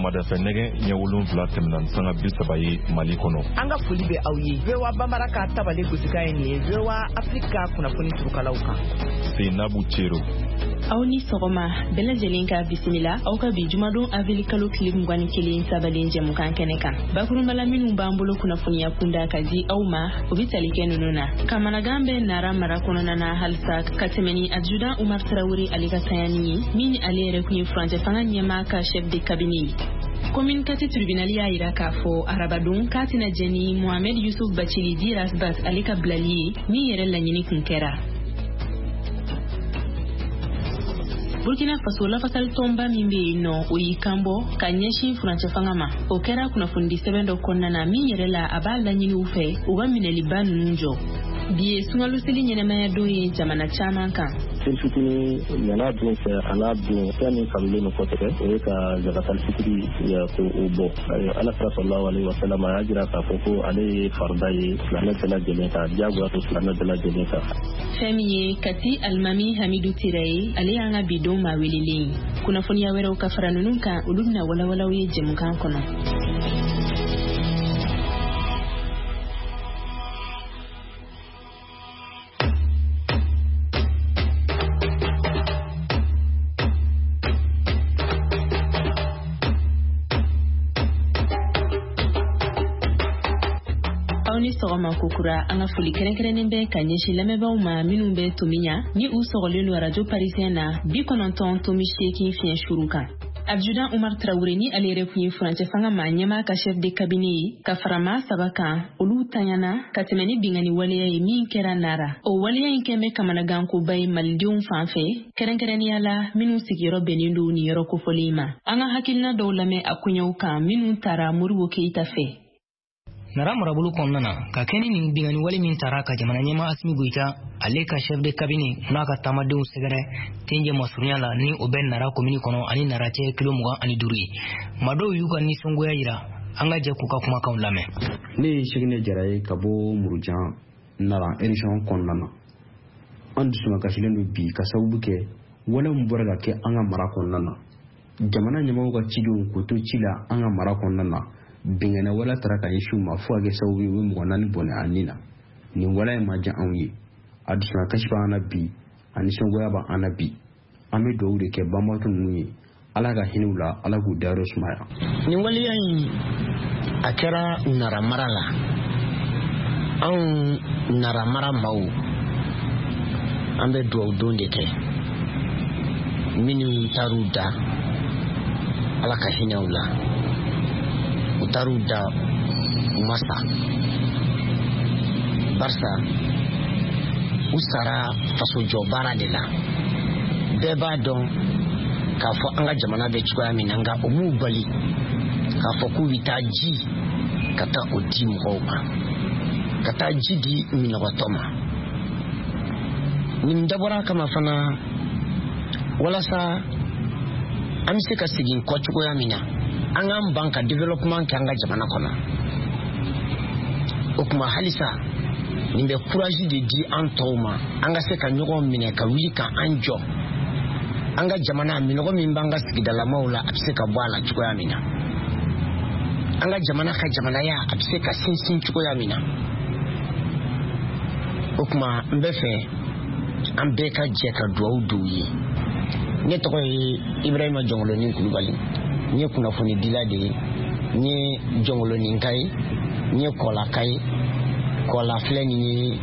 Sɔgɔmada fɛ nɛgɛ ɲɛ 7 tɛmɛna sanga 30 Mali kɔnɔ. An ka foli bɛ aw ye. VOA Bambara ka tabale gosika ye nin ye. VOA Afrika kunnafoni turukalaw kan. Seinabu Cero. Aw ni sɔgɔma bɛɛ lajɛlen ka bisimila aw ka bi jumadon avril kalo tile 21 sabalen jɛmukan kɛnɛ kan. Bakurunbala minnu b'an bolo kunnafoniya kunda ka di aw ma o bi tali kɛ ninnu na. Kamanagan bɛ Nara mara kɔnɔna na halisa ka tɛmɛni adjudant Umar Traoré ale ka sayani ye min ale yɛrɛ kun ye furancɛ fanga ɲɛmaa ka chef de cabinet ye. Commune Kati tribunal y'a yira k'a fɔ arabadon k'a tɛna jɛni Mohamed Youssouf Bachili di Rasbas ale ka bilali ye min yɛrɛ laɲini kun kɛra. Burkina Faso lafasali tɔnba min bɛ yen nɔ o y'i kanbɔ ka ɲɛsin furancɛ fanga ma o kɛra kunnafoni sɛbɛn dɔ kɔnɔna na min yɛrɛ la a b'a laɲini u fɛ u ka minɛliba ninnu jɔ. Bi ye sunkalo seli ɲɛnɛmaya don ye jamana caman kan. Fitini ɲana don fɛ a n'a don fɛn min kanulen kosɛbɛ o ye ka zakatal fitiri ko o bɔ. Ala sallallahu alaihi wasallam a y'a jira k'a fɔ ko ale ye farida ye silamɛ bɛɛ lajɛlen kan diyagoya to silamɛ bɛɛ lajɛlen kan. Fɛn min ye Kati Alimami Hamidou Tira ye ale y'an ka bidon maa welelen ye. Kunnafoniya wɛrɛw ka fara ninnu kan olu bɛna walawalaw ye jɛmukan kɔnɔ. Sɔgɔma kokura an ka foli kɛrɛnkɛrɛnnen bɛ ka ɲɛsin lamɛnbaaw ma minnu bɛ Tomiya ni u sɔgɔlen don radio parisien na 98.8 fiɲɛ shuru kan. Adjudant Umar Traoré ni ale yɛrɛ kun ye furancɛ fanga ma ɲɛmaa ka chef de cabinet ye ka fara maa 3 kan olu tanyana ka tɛmɛ ni bingani waleya ye min kɛra Nara. O waleya in kɛn bɛ kamanagankoba ye malidenw fan fɛ kɛrɛnkɛrɛnnenya la minnu sigiyɔrɔ bɛnnen don nin yɔrɔ kofɔlen ma. An ka hakilina dɔw lamɛn a kuɲɛw kan minnu taara Moribo Keita fɛ. Nara marabolo kɔnɔna na ka kɛni nin bingani wale min taara ka jamana ɲɛmaa Asimi Goita ale ka chef de cabinet n'a ka taamadenw sɛgɛrɛ tenjɛ masurunya la ni o bɛ Nara commune kɔnɔ ani Nara cɛ kilo 25 ye. Madow y'u ka nisɔngoya yira an ka jɛ k'u ka kumakanw lamɛn. Ne ye Seginɛ Jara ye ka bɔ Murujan Nara élection kɔnɔna na. An dusuma kasilen don bi ka sababu kɛ wale mun bɔra ka kɛ an ka mara kɔnɔna na. Jamana ɲɛmaaw ka cidenw ko to ci la an ka mara kɔnɔna na. Bingana wala tara ka yeshu ma fo age sawu wi mo nani bone anina ni wala e ma jan anwi adusna kashfa ana bi ani songoya ba ana bi ame do wure ke bamatu nuyi ala ga hinula ala gu daro sumaya ni wali yan akara Nara marala an Nara mara mawu ambe do donde ke minu taruda ala ka hinula utaru da masa barsa usara faso jobara de la beba don ka fo an ga jamana be chukwa min nga omu bali ka fo ku vitaji kata odi mhoma kata jidi min watoma nim dabora kama fana wala sa amse ka sigin ko chukwa mina an banka development kan ga jamana kono o kuma halisa ni be courage de di an toma an ga se ka nyogo mine ka wi ka anjo an ga jamana mi nogo min banga sigidala maula abse ka bwala chuko ya mina an ga jamana ka jamana ya abse ka sinsin chuko ya mina o kuma mbefe an be ka je ka duwa duyi ne to ko Ibrahima Jongolo ni Kulubali nye kunnafoni dila de nye jongolo ninkai nye kola kai kola fleni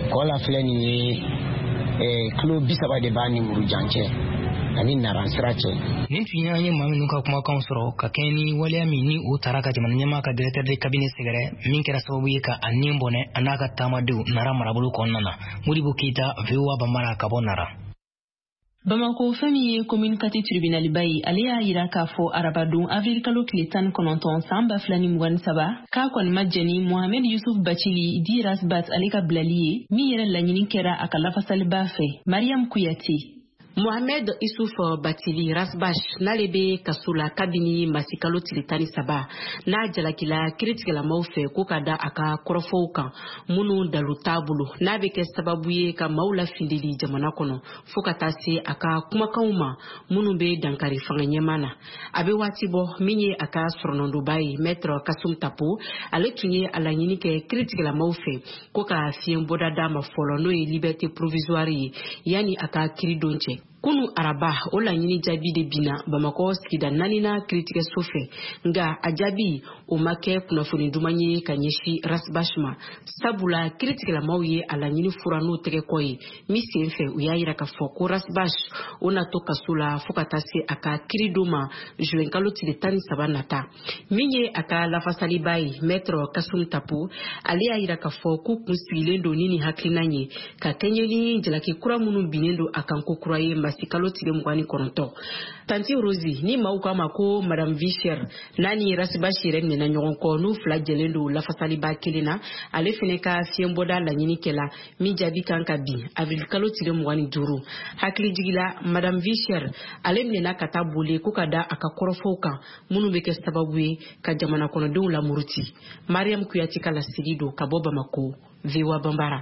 klo bisaba de bani Murujanche ani Naransrache nin tunya nye mami nuka kuma kan soro ka keni wale mi ni o taraka jamana nyama ka directeur de cabinet sɛgɛrɛ min kɛra sababu ye ka anin bone anaka tamadew Nara marabolo kɔnɔna na Moribo Keita VOA Bambara ka bɔ Nara. Bamako fɛn min ye commune Kati tribunal ba ye ale y'a yira k'a fɔ arabadon avril kalo tile 19 san 2023 k'a kɔni ma jɛni Mohamed Youssouf Bachili di Rasbas ale ka bilali ye min yɛrɛ laɲini kɛra a ka lafasaliba fɛ. Mariam Kuyate. Mohamed Issouf Batili Rasbash n'ale bɛ kaso la kabini masikalo tile 13 n'a jalakila kiritigɛla maaw fɛ ko ka da a ka kɔrɔfɔw kan minnu dalu t'a bolo n'a bɛ kɛ sababu ye ka maaw lafindili jamana kɔnɔ fo ka taa se a ka kumakanw ma minnu bɛ dankari fanga ɲɛmaa na. A bɛ waati bɔ min ye a ka sɔrɔnɔndoba ye Maître Kasum Tapo ale tun ye a laɲini kɛ kiritigɛla maaw fɛ ko ka fiɲɛ bɔda d'a ma fɔlɔ n'o ye liberté provisoire ye yanni a ka kiridon cɛ. Kunu araba o laɲini jaabi de bina Bamakɔ sigida 4nan kiritigɛso fɛ nga a jaabi o ma kɛ kunnafoni duman ye ka ɲɛsi Rasbash ma sabula kiritigɛlamaw ye a laɲini fura n'o tɛgɛ kɔ ye min sen fɛ u y'a yira k'a fɔ ko Rasbash o na to kaso la fo ka taa se a ka kiridon ma juin kalo tile 13 nata min ye a ka lafasaliba ye Maître Kasum Tapo ale y'a yira k'a fɔ k'u kun sigilen don ni hakilina ye ka kɛɲɛ ni jalaki kura minnu binnen don a kan ko kura ye masikalo tile 29. Tanti Rosie ni maaw k'a ma ko Madame Vicher n'a ni Rasbash yɛrɛ minɛna ɲɔgɔn kɔ n'u fila jɛlen don lafasaliba kelen na ale fɛnɛ ka fiɲɛbɔda laɲini kɛla min jaabi kan ka bin avril kalo tile 25. Hakili jigila Madame Vicher ale minɛna ka taa boli ko ka da a ka kɔrɔfɔw kan minnu bɛ kɛ sababu ye ka jamana kɔnɔdenw lamuruti. Mariam Kuyati ka lasigi don ka bɔ Bamako, VOA Bambara.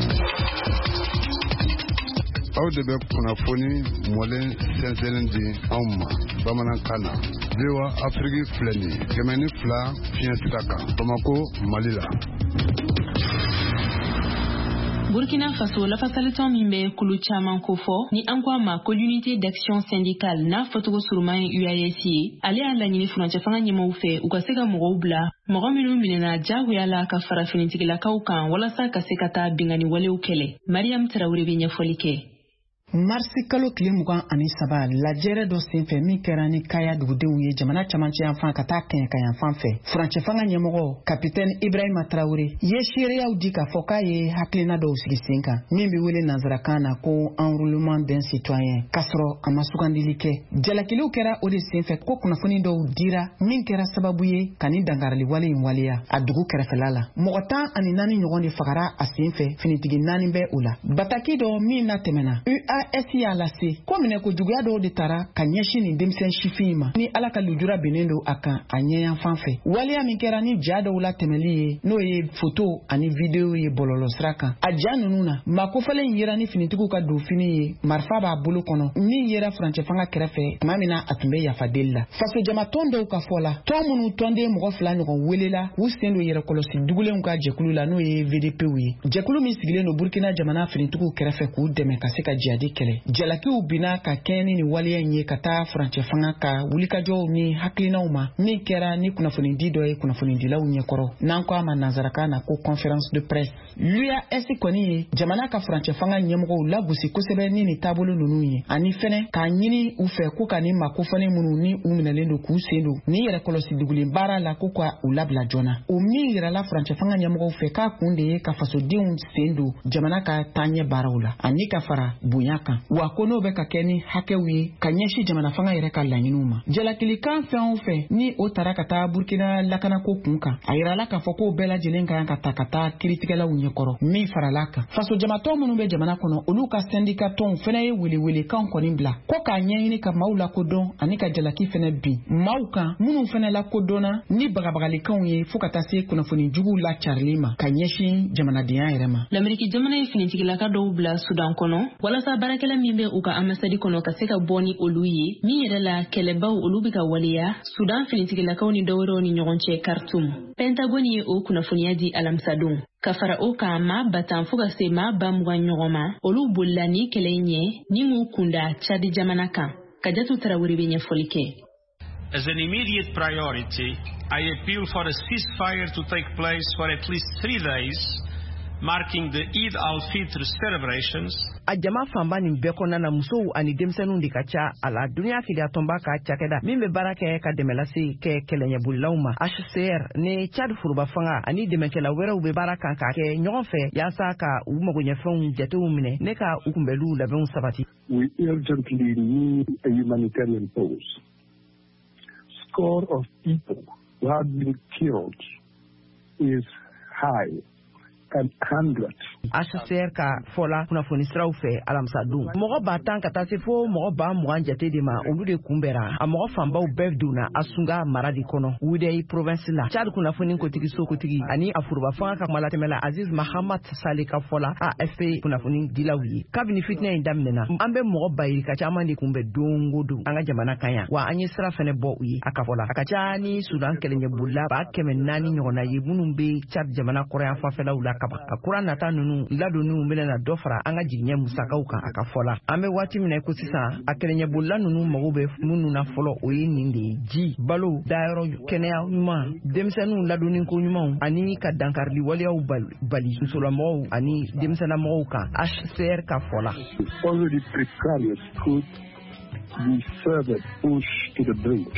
Aw de bɛ kunnafoni mɔlen sɛnsɛnlen di anw ma bamanankan na. VOA Afrique filɛ nin ye 102 fiɲɛ sira kan Bamako, Mali la. Burkina Faso lafasalitɔn min bɛ kulu caman ko fɔ ni an ko a ma ko Unité d'Action Syndicale n'a fɔcogo suruman ye UAS ye ale y'a laɲini furancɛ fanga ɲɛmaaw fɛ u ka se ka mɔgɔw bila mɔgɔ minnu minɛna jagoya la ka fara finitigilakaw kan walasa ka se ka taa bingani walew kɛlɛ. Mariam Tarawele bɛ ɲɛfɔli kɛ. Marsi kalo tile 23 lajɛrɛ dɔ senfɛ min kɛra ni kaya dugudenw ye jamana camancɛ yanfan ka taa kɛɲɛka yanfan fɛ. Furancɛ fanga ɲɛmɔgɔ Kapitɛni Ibrahima Traoré ye seereyaw di k'a fɔ k'a ye hakilina dɔw sigi sen kan min bɛ wele nanzarakan na ko enrôlement d'un citoyen k'a sɔrɔ a ma sugandili kɛ. Jalakiliw kɛra o de senfɛ ko kunnafoni dɔw dira min kɛra sababu ye ka ni dangarili wale in waleya a dugu kɛrɛfɛla la. Mɔgɔ 14 ɲɔgɔn de fagara a senfɛ finitigi 4 bɛ o la. Bataki dɔ min na tɛmɛna UAS y'a lase ko minɛ ko juguya dɔw de taara ka ɲɛsin nin denmisɛn sifin ma ni ala ka lujura benen don a kan a ɲɛyan fan fɛ. Waleya min kɛra ni ja dɔw la tɛmɛli ye n'o ye foto ani video ye bɔlɔlɔ sira kan. A ja ninnu na makofalen yera ni finitigiw ka don fini ye marifa b'a bolo kɔnɔ min yera furancɛ fanga kɛrɛfɛ tuma min na a tun bɛ yafadeli la. Faso jama tɔn dɔw ka fɔ la tɔn minnu tɔnden mɔgɔ 2 ɲɔgɔn welela k'u sen don yɛrɛ kɔlɔsi dugulenw ka jɛkulu la n'o ye VDPw ye. Jɛkulu min sigilen don Burkina jamana finitigiw kɛrɛfɛ k'u dɛmɛ ka se ka jihadi kɛlɛ. Jalakiw bina ka kɛɲɛ ni waleya in ye ka taa furancɛ fanga ka wulikajɔw ni hakilinaw ma min kɛra ni kunnafoni di dɔ ye kunnafonidilaw ɲɛkɔrɔ n'an ko a ma nanzarakan na ko conférence de presse. l'UAS kɔni ye jamana ka furancɛ fanga ɲɛmɔgɔw lagosi kosɛbɛ ni nin taabolo ninnu ye ani fɛnɛ k'a ɲini u fɛ ko ka ni makofɔlen minnu ni u minɛlen don k'u sen don ni yɛrɛ kɔlɔsi dugulen baara la ko ka u labila joona. O min yirala furancɛ fanga ɲɛmɔgɔw fɛ k'a kun de ye ka fasodenw sen don jamana ka taaɲɛ baaraw la ani ka fara bonya kan wa ko n'o bɛ ka kɛ ni hakɛw ye ka ɲɛsin jamana fanga yɛrɛ ka laɲiniw ma. Jalakilikan fɛn o fɛn ni o taara ka taa Burkina lakanako kun kan a yirala k'a fɔ k'o bɛɛ lajɛlen kan ka taa kiritigɛlaw ɲɛkɔrɔ min farala kan. Faso jamatɔn minnu bɛ jamana kɔnɔ olu ka syndicat tɔnw fɛnɛ ye welewelekan kɔni bila ko k'a ɲɛɲini ka maaw lakodɔn ani ka jalaki fɛnɛ bin maaw kan minnu fɛnɛ lakodɔnna ni bagabagalikanw ye fo ka taa se kunnafoni juguw la carili ma ka ɲɛsin jamanadenya yɛrɛ ma. L'Amérique jamana ye finitigilaka dɔw bila Sudan kɔnɔ walasa baarakɛla min bɛ u ka ambassade kɔnɔ ka se ka bɔ ni olu ye min yɛrɛ la kɛlɛbaw olu bɛ ka waleya Sudan finitigilakaw ni dɔwɛrɛw ni ɲɔgɔn cɛ Khartoum. Pentagon ye o kunnafoniya di alamisadon. Ka fara o kan maa batan fo ka se maa 20 ɲɔgɔn ma olu bolila ni kɛlɛ in ɲɛ ni m'u kunda Chadi jamana kan. Kajatu Tarawele bɛ ɲɛfɔli kɛ. As an immediate priority, I appeal for a ceasefire to take place for at least 3 days, marking the Eid al-Fitr celebrations. A jama fanba nin bɛɛ kɔnɔna na musow ani denmisɛnninw de ka ca a la duniya kiliyatonba ka cakɛda min bɛ baara kɛ ka dɛmɛlase kɛ kɛlɛɲɛbolilaw ma. HCR ni Chad furuba fanga ani dɛmɛkɛla wɛrɛw bɛ baara kan ka kɛ ɲɔgɔn fɛ yaasa ka u magoɲɛfɛnw jatew minɛ ne ka u kunbɛliw labɛnw sabati. We urgently need a humanitarian pause. Score of people who have been killed is high, hundreds. HCR ka fola kunnafoni siraw fɛ alamisa don. Mɔgɔ ba tan ka taa se fo mɔgɔ ba 20 jate de ma olu de kunbɛra. A mɔgɔ fanbaw bɛɛ donna Asunga mara de kɔnɔ. Wudai province la. Chad kunnafoni kotigi sokotigi ani a furuba fanga ka malatɛmɛla Aziz Mahamad Sale ka fola AFP kunnafoni dilaw ye. Kabini fitinɛ in daminɛna, an bɛ mɔgɔ bayirika caman de kunbɛ don o don an ka jamana kan yan. Wa an ye sira fɛnɛ bɔ u ye. A ka fola. A ka ca ni Sudan kɛlɛɲɛbolila 400 ɲɔgɔnna ye minnu bɛ Chad jamana kɔrɔyan fanfɛlaw la kaban. A kura nata ninnu ladonniw bɛna dɔ fara an ka jigiɲɛ musakaw kan a ka fɔla. An bɛ waati min na ko sisan a kɛlɛɲɛbolila ninnu mago bɛ minnu na fɔlɔ o ye nin de ye: ji, balo, dayɔrɔ kɛnɛya ɲuman, denmisɛnninw ladonni ko ɲumanw ani ka dankarili waleyaw bali musolamɔgɔw ani denmisɛnnamɔgɔw kan. HCR ka fɔla. Already precarious could be further pushed to the brink.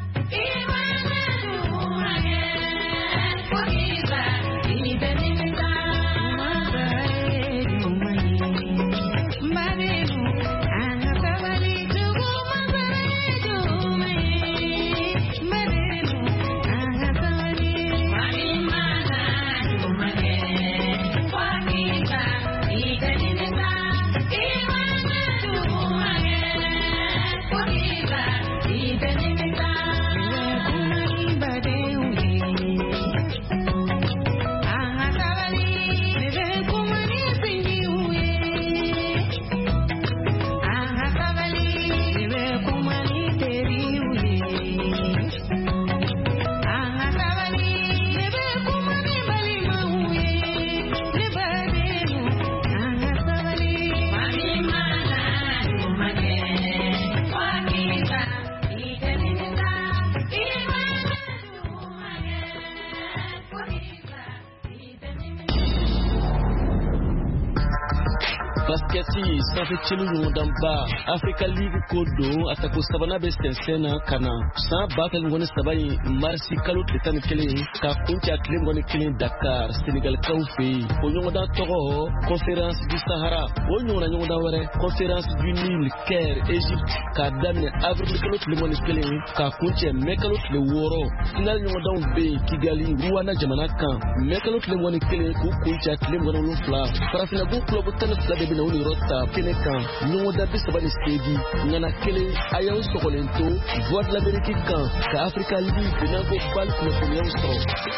Basketi safi chelu ngondamba Africa League kodo atako sabana bestensena kana sa batal ngone sabai marsi kalu tetani kele ka kuncha kele ngone kele Dakar Senegal kawfi onyoda togo conférence du Sahara onyoda wore conférence du Nil Caire Égypte ka damne avril kalu ngone kele ka kuncha mekalu le woro final nyoda be Kigali Rwanda jamana kan mekalu ngone kele ku kuncha kele ngone lufla parafina go club tan fla na uni rota Kenekan nous da bisabani stedi ngana kele ayaw sokolento voix de l'Amérique kan ka Africa League na go bal ko ko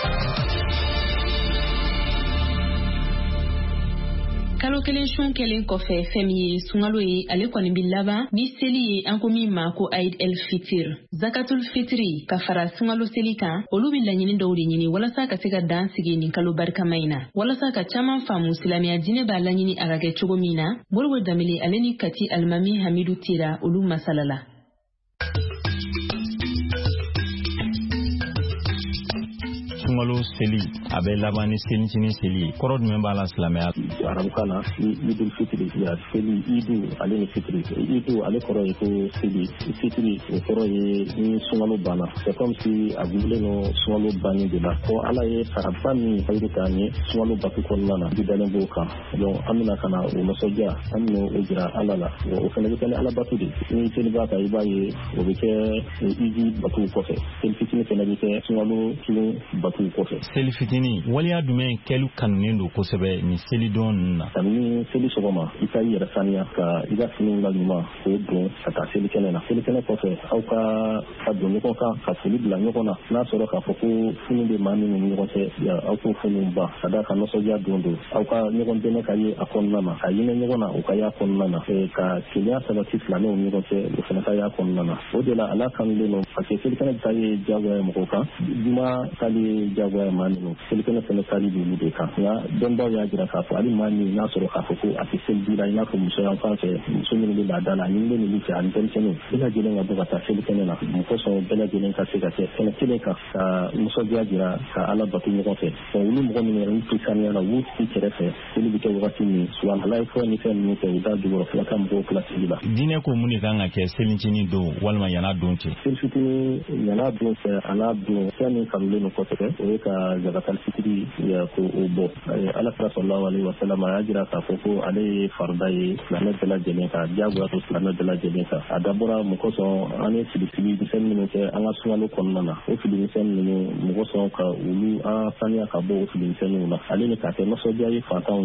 Kalo kelen shon kelen kɔfɛ fɛn min ye sunkalo ye ale kɔni bi laban ni seli ye an ko min ma ko Eid el Fitr. Zakatul Fitri ka fara sunkalo seli kan olu bi laɲini dɔw de ɲini walasa ka se ka dan sigi nin kalo barikama in na. Walasa ka caman faamu silamɛya diinɛ b'a laɲini a ka kɛ cogo min na, Moribo Danbele ale ni Kati Alimami Hamidu Tira olu masala la. Sunkalo seli a bɛ laban ni selicinin seli ye. Kɔrɔ jumɛn b'a la silamɛya? Arabukan na Idul Fitri ya seli Idu ale ni Fitri. Idu ale kɔrɔ ye ko seli. Fitri o kɔrɔ ye ni sunkalo banna. C'est comme si a gulen no sunkalo banni de la. Ko Ala ye faraba min fayiri k'an ye sunkalo batu kɔnɔna na bi dalen b'o kan. Donc an bɛna ka na o nisɔndiya an bɛna o jira Ala la. O fana bɛ kɛ ni Ala batu de. Ni seli b'a kan i b'a ye o bɛ kɛ Idi batu kɔfɛ. Seli fitini fana bɛ kɛ sunkalo kelen batu kɔfɛ. Seli fitini waleya jumɛn kɛlu kanunen don kosɛbɛ ni seli don ninnu na? Kabini seli sɔgɔma i ka i yɛrɛ saniya ka i ka finiw laɲuman k'o don ka taa seli kɛnɛ na. Seli kɛnɛ kɔfɛ aw ka don ɲɔgɔn kan ka foli bila ɲɔgɔn na. N'a sɔrɔ k'a fɔ ko fini bɛ maa min ni ɲɔgɔn cɛ aw k'o finiw ban ka da ka nisɔndiya don aw ka ɲɔgɔn dɛmɛ ka ye a kɔnɔna na ka hinɛ ɲɔgɔn na o ka y'a kɔnɔna na ka keleya sabati silamɛw ni ɲɔgɔn cɛ o fana ka y'a kɔnɔna na. O de la Ala kanulen don parce que seli kɛnɛ bɛ taa ye diyagoya ye mɔgɔw kan juma tali ye diyagoya maa ninnu seli kɛnɛ fana tali b'olu de kan nka dɔnbaw y'a jira k'a fɔ hali maa min n'a sɔrɔ k'a fɔ ko a tɛ seli dira i n'a fɔ muso yan fan fɛ muso minnu bɛ laada la ni bɛ ninnu fɛ ani denmisɛnninw bɛɛ lajɛlen ka bɔ ka taa seli kɛnɛ na mun kosɔn bɛɛ lajɛlen ka se ka kɛ kɛnɛ kelen kan ka nisɔndiya jira ka Ala bato ɲɔgɔn fɛ olu mɔgɔ minnu yɛrɛ t'u saniya la u b'u sigi kɛrɛfɛ seli bɛ kɛ wagati min suwan Ala ye fɔ ni fɛn ninnu kɛ u da jukɔrɔ fila ka mɔgɔw kila seli la. Diinɛ ko mun de kan ka kɛ selicinin don walima yana don cɛ? Seli fitini yana don fɛ a n'a don fɛn min kanulen don kosɛbɛ o ye ka zakatal fitri ya ko o bɔ ala sallallahu alaihi wasallam a y'a jira k'a fɔ ko ale ye farida ye silamɛ bɛɛ lajɛlen kan diyagoya to silamɛ bɛɛ lajɛlen kan a dabɔra mun kosɔn an ye fili misɛnnin minnu kɛ an ka sunkalo kɔnɔna na o fili misɛnnin ninnu mɔgɔ sɔn ka olu an saniya ka bɔ o fili misɛnninw na ale ni k'a kɛ nisɔndiya ye fantanw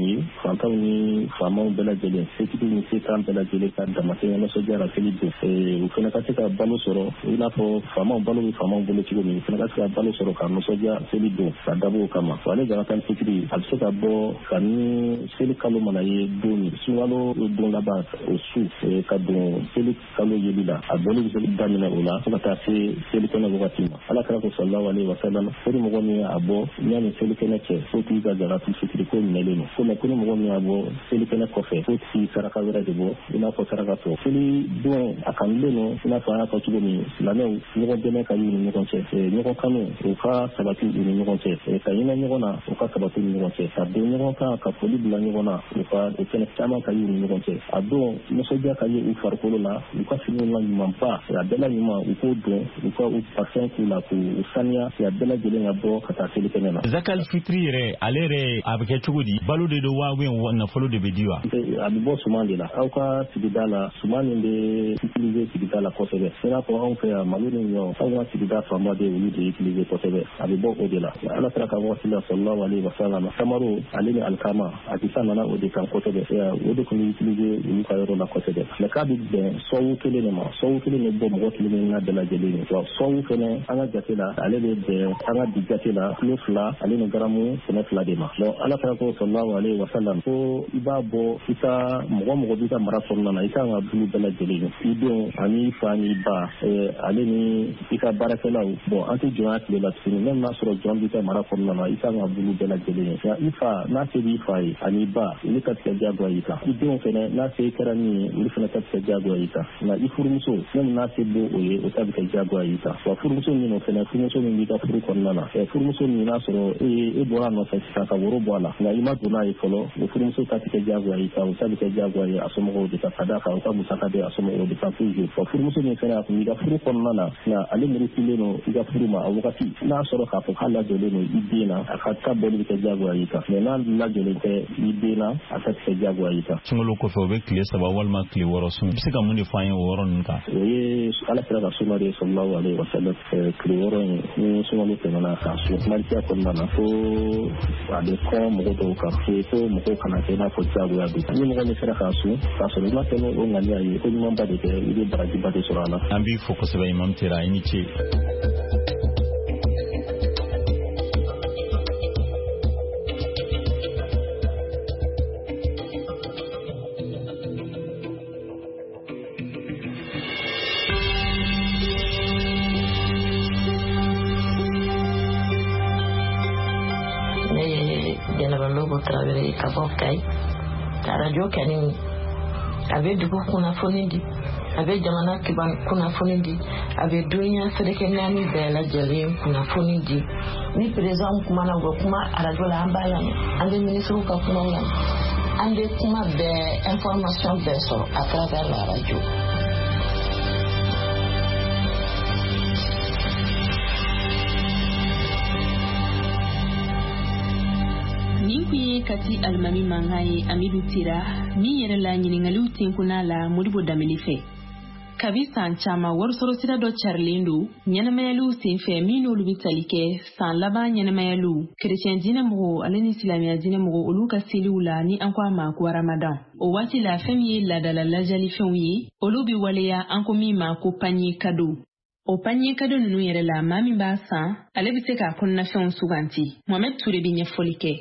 ni faamaw bɛɛ lajɛlen setigi ni setan bɛɛ lajɛlen ka damatɛmɛ nisɔndiya la seli don u fana ka se ka balo sɔrɔ i n'a fɔ faamaw balo bɛ faamaw bolo cogo min u fana ka se ka balo sɔrɔ ka nisɔndiya seli don ka dabɔ o kama ale zakatal fitri a bɛ se ka bɔ ka ni seli kalo mana ye don min sunkalo don laban o su ka don seli kalo yeli la a bɔli bɛ se daminɛ o la fo ka taa se seli kɛnɛ wagati ma ala kira ko sallallahu alaihi wasallam ko ni mɔgɔ min y'a bɔ yanni seli kɛnɛ cɛ fo tigi ka zakatul fitri ko minɛlen don ko ni mɔgɔ min y'a bɔ seli kɛnɛ kɔfɛ fo tigi saraka wɛrɛ de bɔ i n'a fɔ saraka tɔ seli don a kanulen don i n'a fɔ an y'a fɔ cogo min silamɛw ɲɔgɔn dɛmɛ ka y'u ni ɲɔgɔn cɛ ɲɔgɔn kanu u ka sabati u ni ɲɔgɔn cɛ ka hinɛ ɲɔgɔn na u ka sabati u ni ɲɔgɔn cɛ ka don ɲɔgɔn kan ka foli bila ɲɔgɔn na u fɛnɛ caman ka y'u ni ɲɔgɔn cɛ a don nisɔndiya ka ye u farikolo la u ka finiw la ɲumanba a bɛɛ la ɲuman u k'o dɔn u ka u parfɛn k'u la k'u saniya a bɛɛ lajɛlen ka bɔ ka taa seli kɛnɛ na. Zakal fitri yɛrɛ ale yɛrɛ a bɛ kɛ cogo di balo de don wa nafolo de bɛ di wa. A bɛ bɔ suman de la aw ka sigida la suman min bɛ utiliser sigida la kosɛbɛ i n'a fɔ anw fɛ yan malo ni ɲɔ anw ka sigida fanba de olu de utiliser kosɛbɛ a bɛ bɔ o de la ala sera ka waati la sallallahu alaihi wasallam samaro ale ni alikama a ti sa nana o de kan kosɛbɛ o de tun bɛ utiliser olu ka yɔrɔ la kosɛbɛ mɛ k'a bɛ bɛn sɔwu kelen de ma sɔwu kelen de bɔ mɔgɔ kelen na bɛɛ lajɛlen ye wa sɔwu fɛnɛ an ka jate la ale de bɛn an ka bi jate la kilo 2 ale ni garamu fɛnɛ 2 de ma donc ala fana ko sallallahu alaihi wasallam ko i b'a bɔ i ka mɔgɔ b'i ka mara kɔnɔna na i kan ka bulu bɛɛ lajɛlen i denw ani fa ni ba ale ni i ka baarakɛlaw bon an tɛ jɔnya tile la tuguni même n'a sɔrɔ jɔn b'i ka mara kɔnɔna na i kan ka bulu bɛɛ lajɛlen ye nka i fa n'a se b'i fa ye ani ba olu ka tigɛ diyagoya i kan i denw fɛnɛ n'a se kɛra min ye olu fɛnɛ ka tigɛ diyagoya i kan nka i furumuso même n'a se bo o ye o ta bɛ kɛ diyagoya i kan wa furumuso min fɛnɛ furumuso min b'i ka furu kɔnɔna na furumuso min n'a sɔrɔ e bɔra a nɔfɛ sisan ka woro bɔ a la nka i ma don n'a ye fɔlɔ o furumuso ta tigɛ diyagoya i kan o ta bɛ kɛ diyagoya ye a somɔgɔw de kan ka d'a kan o ka musaka bɛ a somɔgɔw de kan toujours wa furumuso min fɛnɛ a kun b'i ka furu kɔnɔna na nka ale murutilen don i ka furu ma a wagati n'a sɔrɔ k'a fɔ k'a lajɔlen don i den na a ka ta bɔli bɛ kɛ diyagoya i kan mɛ n'a lajɔlen tɛ i den na a ta tigɛ diyagoya i kan. sunkalo kɔfɛ o bɛ tile 3 walima tile 6 sun i bɛ se ka mun de fɔ an ye o yɔrɔ ninnu kan. o ye ala sera ka sunna de sallallahu alaihi wasallam tile 6 in ni sunkalo tɛmɛna k'a sun malikiya kɔnɔna na fo a bɛ kɔn mɔgɔ dɔw kan fo mɔgɔw kana kɛ i n'a fɔ diyagoya don ni mɔgɔ min sera k'a sun k'a sɔrɔ i ma tɛmɛ o ŋaniya ye ko ɲumanba de kɛ i bɛ barajiba de sɔrɔ a la. an b'i fo kosɛbɛ imam Tera i ni ce. Traoré ka bɔ Kayi radio kɛni a bɛ dugu kunnafoni di a bɛ jamana kiban kunnafoni di a bɛ dunya seleke naani bɛɛ lajɛlen kunnafoni di ni président kumana o bɛ kuma radio la an b'a lamɛn an bɛ ministre ka kumaw lamɛn an bɛ kuma bɛɛ information bɛɛ sɔrɔ à travers la radio. kati alimami mangaye Amidou Tera min yɛrɛ la ɲiningaliw tenkuna la Modibo Dameli fɛ kabi san caman warisɔrɔ sira dɔ carilen don ɲɛnamayaliw senfɛ min n'olu bɛ tali kɛ san laban ɲɛnamayaliw kerecɛn diinɛ mɔgɔw ale ni silamɛya diinɛ mɔgɔw olu ka seliw la ni an ko a ma ko Ramadan o waati la fɛn min ye laadala lajalifɛnw ye olu bɛ waleya an ko min ma ko panier cadeau o panier cadeau ninnu yɛrɛ la maa min b'a san ale bɛ se k'a kɔnɔnafɛnw suganti Mohamed Touré bɛ ɲɛfɔli kɛ.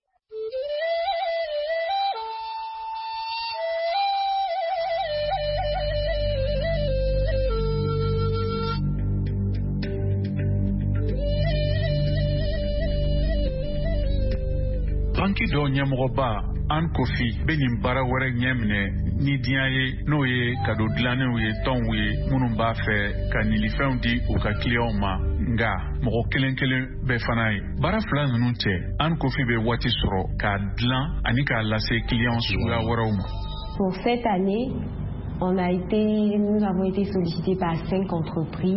banki dɔw ɲɛmɔgɔba Anne Kofi bɛ nin baara wɛrɛ ɲɛ minɛ ni diɲɛ ye n'o ye kado dilannenw ye tɔnw ye minnu b'a fɛ ka nilifɛnw di u ka clients ma nga mɔgɔ kelen kelen bɛɛ fana ye baara fila ninnu cɛ Anne Kofi bɛ waati sɔrɔ k'a dilan ani k'a lase clients suguya wɛrɛw ma. Pour cette année, nous avons été sollicités par 5 entreprises.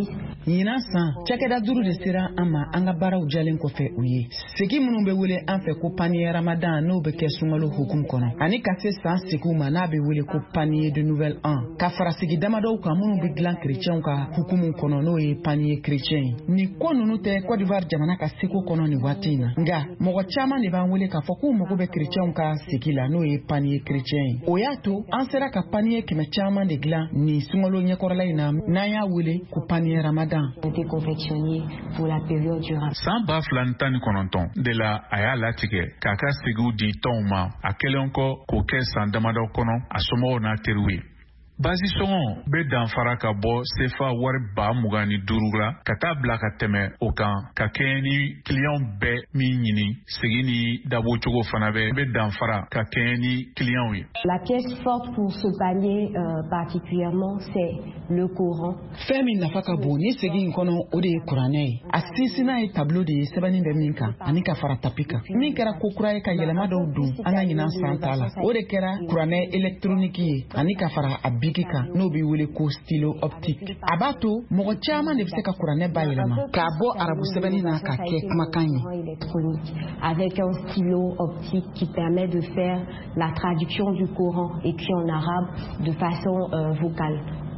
ɲinan san cakɛda 5 de sera an ma an ka baaraw jalen kɔfɛ u ye segi minnu bɛ wele an fɛ ko panier ramadan n'o bɛ kɛ sunkalo hukumu kɔnɔ ani ka se san segiw ma n'a bɛ wele ko panier de nouvelle an ka fara sigi damadɔw kan minnu bɛ dilan chrétienw ka hukumu kɔnɔ n'o ye panier chrétien ye ni ko ninnu tɛ Côte d'Ivoire jamana ka seko kɔnɔ ni waati in na nka mɔgɔ caman de b'an wele k'a fɔ k'u mago bɛ chrétienw ka sigi la n'o ye panier chrétien ye o y'a to an sera ka panier 100 caman de dilan ni sunkalo ɲɛkɔrɔla in na n'an y'a wele ko panier ramadan pour la période du Ramadan. San ba fila ni tan ni kɔnɔntɔn de la a y'a latigɛ k'a ka segiw di tɔnw ma a kɛlen kɔ k'o kɛ san damadɔ kɔnɔ a somɔgɔw n'a teriw ye. Basi sɔngɔ bɛ danfara ka bɔ sefa wari 25,000 la ka taa bila ka tɛmɛ o kan ka kɛɲɛ ni client bɛɛ min ɲini segi ni dabo cogo fana bɛ danfara ka kɛɲɛ ni client ye. La pièce forte pour ce panier particulièrement c'est le Coran. Fɛn min nafa ka bon ni segi in kɔnɔ o de ye kuranɛ ye a sinsinna ye tableau de ye sɛbɛnni bɛ min kan ani ka fara tapi kan min kɛra ko kura ye ka yɛlɛma dɔw don an ka ɲinan san ta la o de kɛra kuranɛ électronique ye ani ka fara a bigi kan n'o bɛ wele ko stylo optique a b'a to mɔgɔ caman de bɛ se ka kuranɛ bayɛlɛma k'a bɔ arabu sɛbɛnni na ka kɛ kumakan ye. Avec un stylo optique qui permet de faire la traduction du Coran écrit en arabe de façon vocale.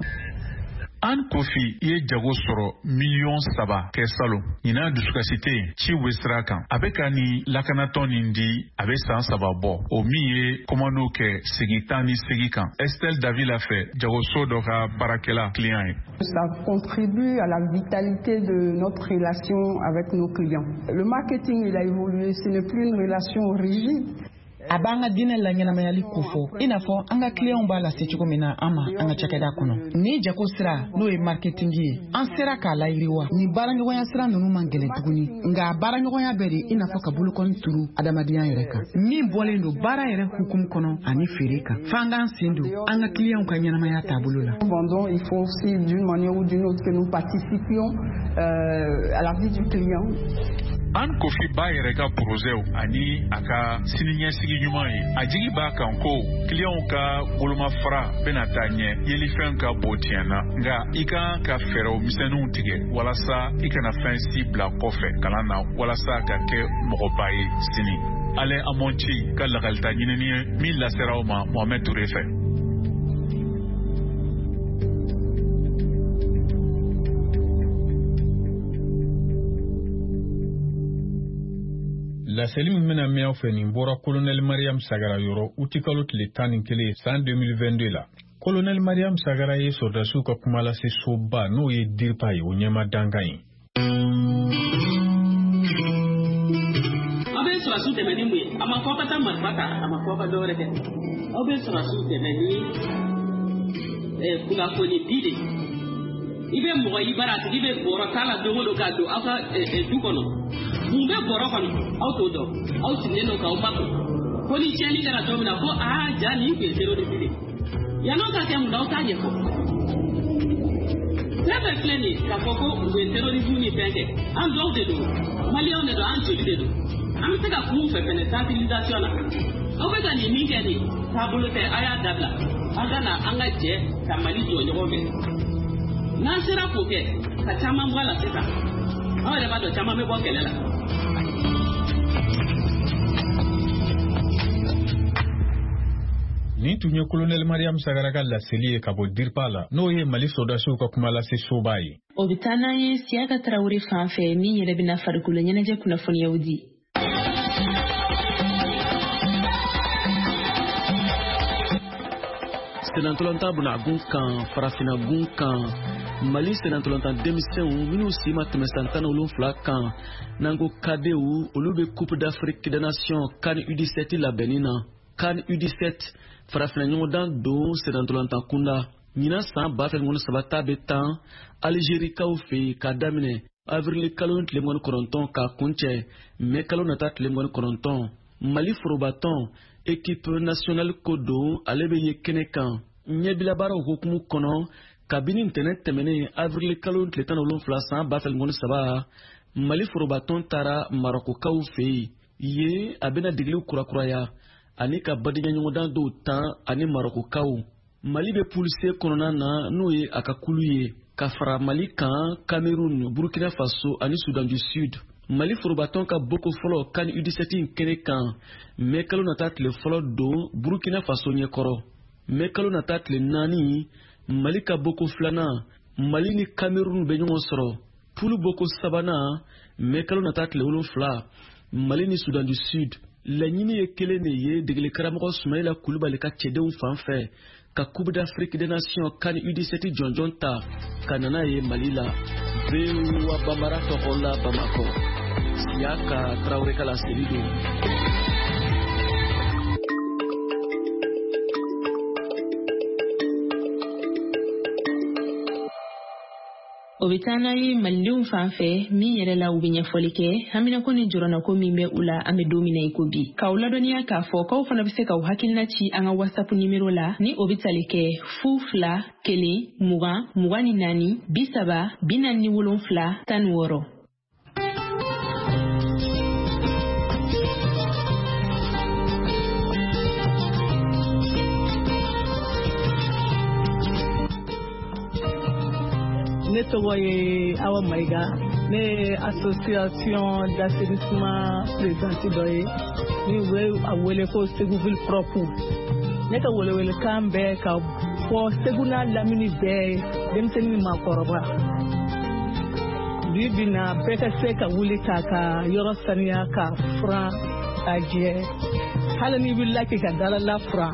An Kofi ye jago sɔrɔ 3 kɛ salon ɲina dusukasi tɛ yen ci bɛ sira kan a bɛ ka ni lakanatɔn nin di a bɛ san 3 bɔ o min ye komando kɛ segi 18 kan Estelle Davila fɛ jagoso dɔ ka baarakɛla client ye. Ça contribue à la vitalité de notre relation avec nos clients. Le marketing il a évolué, ce n'est plus une relation rigide. A b'an ka diinɛ la ɲɛnamayali ko fɔ i n'a fɔ an ka clients b'a lase cogo min na an ma an ka cakɛda kɔnɔ ni jago sira n'o ye marketing ye an sera k'a layiriwa ni baaraɲɔgɔnya sira ninnu man gɛlɛn tuguni nka baaraɲɔgɔnya bɛɛ de i n'a fɔ ka bolokɔni turu adamadenya yɛrɛ kan min bɔlen don baara yɛrɛ hukumu kɔnɔ ani feere kan f'an k'an sen don an ka clients ka ɲɛnamaya taabolo la. Il faut aussi d'une manière ou d'une autre que nous participions à la vie du client. An Kofi b'a yɛrɛ ka projet ani a ka siniɲɛsigi ɲuman ye a jigi b'a kan ko clients ka bolomafara bɛna taa ɲɛ yelifɛn ka bon tiɲɛna nka i kan ka fɛɛrɛw misɛnninw tigɛ walasa i kana fɛn si bila kɔfɛ kalan na walasa ka kɛ mɔgɔba ye sini. Ale Amonci ka lakalita ɲinini ye min lasera aw ma Mohamed Touré fɛ. La seli min bɛna mɛn aw fɛ nin bɔra Colonel Mariam Sagara yɔrɔ uti kalo tile 11 san 2022 la. Colonel Mariam Sagara ye sɔrdasiw ka kuma lase soba n'o ye DIRPA ye o ɲɛma dankan ye. Aw bɛ sɔrɔsiw dɛmɛ ni mun ye a ma fɔ ka taa marifa ta a ma fɔ ka dɔwɛrɛ kɛ aw bɛ sɔrɔsiw dɛmɛ ni kunnafoni di de i bɛ mɔgɔ i bara a tigi bɛ bɔrɔ k'a la don o don k'a don aw ka du kɔnɔ. Mun bɛ bɔrɔ kɔnɔ aw t'o dɔn aw sigilen don k'aw ba kɔnɔ ko ni tiɲɛni kɛra don min na ko ja nin tun ye terroriste de yan'aw ka kɛ mun na aw t'a ɲɛfɔ fɛn bɛɛ filɛ nin ye k'a fɔ ko u ye terrorisme ni fɛn kɛ an dɔw de don maliyɛnw de don an joli de don an bɛ se ka kun fɛ fɛnɛ sensibilisation na aw bɛ ka nin min kɛ nin taabolo tɛ a y'a dabila an ka na an ka jɛ ka Mali jɔ ɲɔgɔn fɛ n'an sera k'o kɛ ka caman bɔ a la sisan aw yɛrɛ b'a dɔn caman bɛ bɔ kɛlɛ la. Nin tun ye Colonel Mariam Sagara ka laseli ye ka bɔ DIRPA la n'o ye Mali sɔrdasiw ka kuma lase soba ye. O bɛ taa n'an ye Siyaka Tarawele fan fɛ min yɛrɛ bɛna farikolo ɲɛnajɛ kunnafoniyaw di. Senatolanta bunagun kan farafinagun kan Mali senatolanta denmisɛnw minnu si ma tɛmɛ san 17 kan n'an ko kadew olu bɛ Coupe d'Afrique des Nations CAN U17 labɛnni na CAN U17 farafina ɲɔgɔndan don senatolanta kunda ɲinan san 2013 ta bɛ tan Algérikaw fɛ k'a daminɛ avril kalo tile 19 k'a kuncɛ mai kalo nata tile 19 Mali forobatɔn équipe nationale ko don ale bɛ ye kɛnɛ kan ɲɛbilabaaraw hukumu kɔnɔ kabini ntɛnɛn tɛmɛnen avril kalo tile 17 san 2013 Mali forobatɔn taara Marokokaw fɛ yen a bɛna degeliw kurakuraya ani ka badenya ɲɔgɔndan dɔw tan ani Marokokaw Mali bɛ poulise kɔnɔna na n'o ye a ka kulu ye ka fara Mali kan Cameroun, Burkina Faso ani Sudan du Sud. Mali forobaton ka boko folo kan U17 kene kan mekalo nata tile folo do Burkina Faso nyekoro. Mekalo nata tile nani Mali ka boko flana Mali ni Cameroun be ɲɔgɔn sɔrɔ. Pulu boko sabana mekalo nata tile wolonfila Mali ni Sudan du Sud. Laɲini ye kelen de ye degeli karamɔgɔ Sumayila Kulubali ka cɛdenw fan fɛ ka Coupe d'Afrique des Nations kan U17 jɔnjɔn ta ka nana ye Mali la. Bewa Bambara tɔgɔ la Bamako. Siaka Traoré kala selido. Obitana yi Malidenw fan fɛ min yɛrɛ la u bɛ ɲɛfɔli kɛ hamina ko ni jɔrɔna ko min bɛ u la an bɛ don min na i ko bi k'aw ladɔnniya k'a fɔ k'aw fana bɛ se k'aw hakilina ci an ka WhatsApp numéro la ni o bɛ tali kɛ 02 1 20 24 30 47 16. Ne tɔgɔ ye Awa Mayiga, ne ye association d'assainissement présidente dɔ ye ni u bɛ a wele ko Segu ville propre. Ne ka welewelekan bɛ ka fɔ Segu n'a lamini bɛɛ ye denmisɛnnin ni maakɔrɔba. Bi bi na bɛɛ ka se ka wuli k'a ka yɔrɔ saniya ka furan ka jɛ. Hali ni wulila k'i ka dalala furan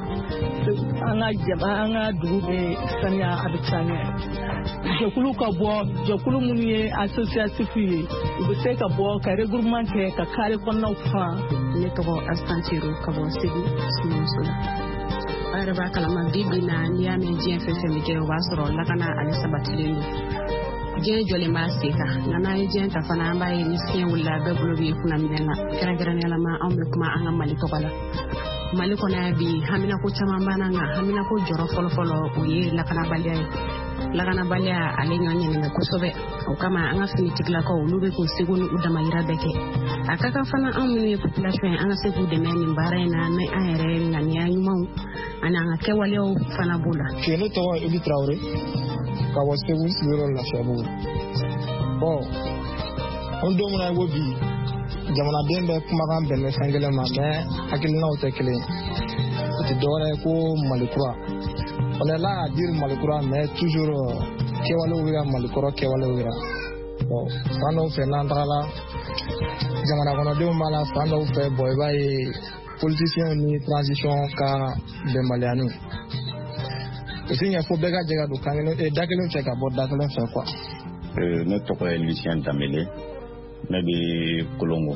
an ka dugu bɛ saniya a bɛ taa ɲɛ. Jɛkulu ka bɔ jɛkulu minnu ye associatif ye u bɛ se ka bɔ ka regroupement kɛ ka carré kɔnɔnaw furan. Ne tɔgɔ Astantiru ka bɔ Segu Simanso la. A yɛrɛ b'a kalama bi bi na n'i y'a mɛn diɲɛ fɛn fɛn bɛ kɛ o b'a sɔrɔ lakana ale sabatilen don. Diɲɛ jɔlen b'a sen kan nka n'an ye diɲɛ ta fana an b'a ye ni fiɲɛ wulila bɛɛ bolo bɛ kunna minɛn na kɛrɛnkɛrɛnneyalama anw bɛ kuma an ka Mali tɔgɔ la. Mali kɔnɔ yan bi haminako caman b'an na haminako jɔrɔ fɔlɔfɔlɔ o ye lakanabaliya ye. Lakanabaliya ale ɲɔɲɛnen kosɛbɛ o kama an ka finitigilakaw olu bɛ k'u seko ni u damayira bɛɛ kɛ a ka kan fana anw minnu ye population ye an ka se k'u dɛmɛ nin baara in na ni an yɛrɛ ŋaniya ɲumanw ani an ka kɛwaleyaw fana b'o la. Ne tɔgɔ Ibi Traoré ka bɔ Segu sigiyɔrɔ Lafiyabugu. An don min na i ko bi jamanaden bɛ kumakan bɛn bɛ fɛn kelen ma mais hakilinaw tɛ kelen ye o tɛ dɔwɛrɛ ye ko Mali kura. On est là à dire Malikura, mais toujours Kewalewira, Malikura, Kewalewira. Bon, fan dɔw fɛ n'an tagala jamana kɔnɔdenw b'a la, fan dɔw fɛ bon i b'a ye politiciens ni transition ka bɛnbaliyaniw. O tɛ ɲɛ fo bɛɛ ka jɛ ka don kan kelen da kelen fɛ ka bɔ da kelen fɛ quoi. Ne tɔgɔ ye Lucien Damele, ne bɛ Kolongo.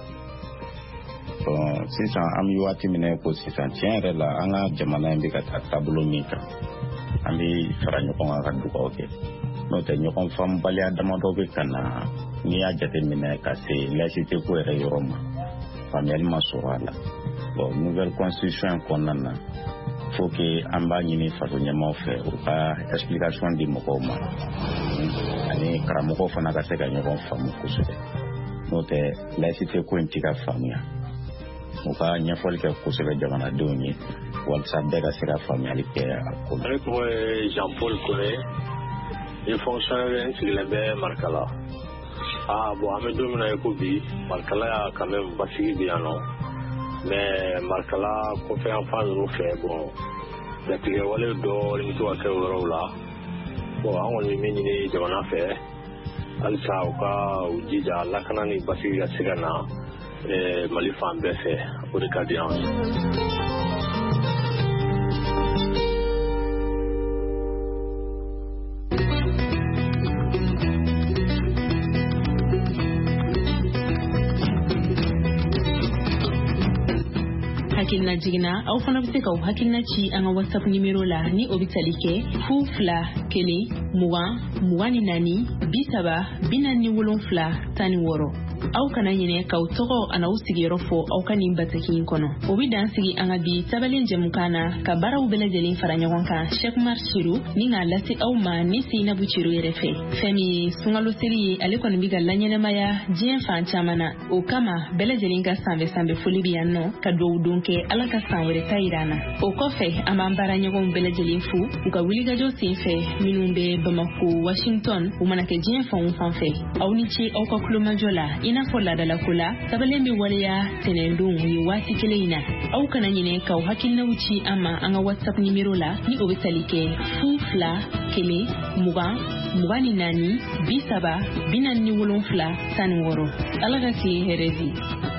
Sisan an bɛ waati min na ko sisan tiɲɛ yɛrɛ la an ka jamana in bɛ ka taa taabolo min kan. An bɛ fara ɲɔgɔn kan ka dugawu kɛ n'o tɛ ɲɔgɔn faamubaliya damadɔ bɛ ka na n'i y'a jateminɛ ka se laïcité ko yɛrɛ yɔrɔ ma faamuyali ma sɔrɔ a la bon nouvelle constitution in kɔnɔna na faut que an b'a ɲini faso ɲɛmaaw fɛ u ka explication di mɔgɔw ma ani karamɔgɔw fana ka se ka ɲɔgɔn faamu kosɛbɛ n'o tɛ laïcité ko in tɛ ka faamuya u ka ɲɛfɔli kɛ kosɛbɛ jamanadenw ye walasa bɛɛ ka se ka faamuyali kɛ a ko la. Ne tɔgɔ ye Jean Paul Kone ni fonctionnaire sigilen bɛ Marikala. Bon an bɛ don min na i ko bi Marikala y'a quand même basigi bi yan nɔ mais Marikala kɔfɛ yan fan ninnu fɛ bon jatigɛwale dɔɔni bɛ to ka kɛ o yɔrɔw la bon an kɔni bɛ min ɲini jamana fɛ halisa u ka u jija lakana ni basigi ka se ka na Mali fan bɛɛ fɛ o de ka di anw ye. Hakilina jigina aw fana bɛ se k'aw hakilina ci an ka WhatsApp numéro la ni o bɛ tali kɛ 02 1 20 24 30 47 16. aw kana ɲinɛ k'aw tɔgɔ ana u sigiyɔrɔ fɔ aw ka nin bataki kɔnɔ. O bi dan sigi an ka bi tabalen jɛmukan na ka baaraw bɛɛ lajɛlen fara ɲɔgɔn kan. Sheikh Umar Chiru ni k'a lase aw ma ni Seinabu Chiru yɛrɛ fɛ. Fɛn min ye sunkalo seli ye, ale kɔni bi ka laɲɛnɛmaya diɲɛ fan caman na. O kama bɛɛ lajɛlen ka sanfɛ foli bi yan nɔ ka dugawu don kɛ Ala ka san wɛrɛ ta yira an na. O kɔfɛ an b'an baara ɲɔgɔnw bɛɛ lajɛlen fu u ka wulikajɔ senfɛ minnu bɛ Bamako, Washington, u mana kɛ diɲɛ fan o fan fɛ. Aw ni ce aw ka kulomajɔ la i n'a fɔ ladalako la tabalen bɛ waleya tɛnɛndon u ye waati kelen in na. Aw kana ɲinɛ k'aw hakilinaw ci an ma an ka WhatsApp nimero la ni o bɛ tali kɛ 02 1 20 24 30 47 16. Ala ka tile hɛrɛ di.